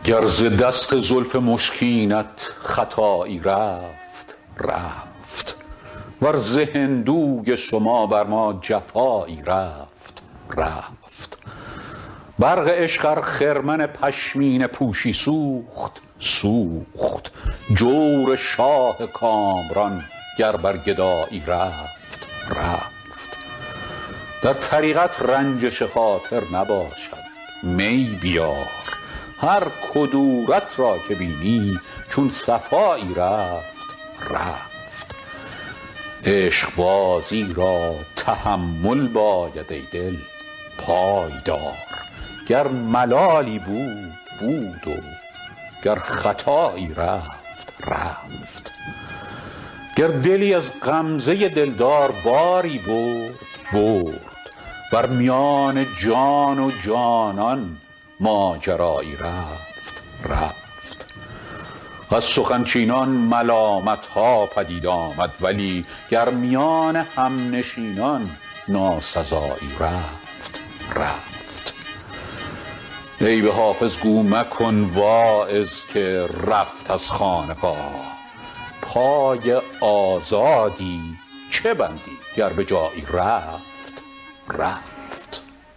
گر ز دست زلف مشکینت خطایی رفت رفت، ور ز هندوی شما بر ما جفایی رفت رفت. برق عشق ار خرمن پشمینه پوشی سوخت سوخت، جور شاه کامران گر بر گدایی رفت رفت. در طریقت رنجش خاطر نباشد می بیار، هر کدورت را که بینی چون صفایی رفت رفت. عشق بازی را تحمل باید ای دل پایدار، گر ملالی بود بود و گر خطایی رفت رفت. گر دلی از غمزه دلدار باری برد برد، بر میان جان و جانان ماجرایی رفت رفت. از سخن چینان ملامت ها پدید آمد، ولی گر میان همنشینان ناسزایی رفت رفت. ای به حافظ گو مکن واعظ که رفت از خانقاه، پای آزادی چه بندی گر به جایی رفت رفت.